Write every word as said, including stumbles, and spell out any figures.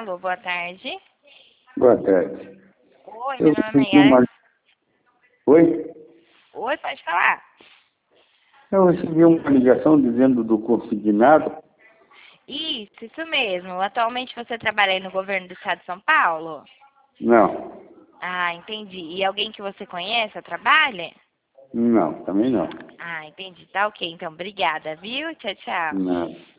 Alô, boa tarde. Boa tarde. Oi, Eu meu nome é recebi Yara. uma... Oi? Oi, pode falar. Eu recebi uma ligação dizendo do consignado. Isso, isso mesmo. Atualmente você trabalha aí no governo do estado de São Paulo? Não, Ah, entendi. E alguém que você conheça trabalha? não, também não. Ah, entendi. Tá ok, então. Obrigada, viu? Tchau, tchau. Não.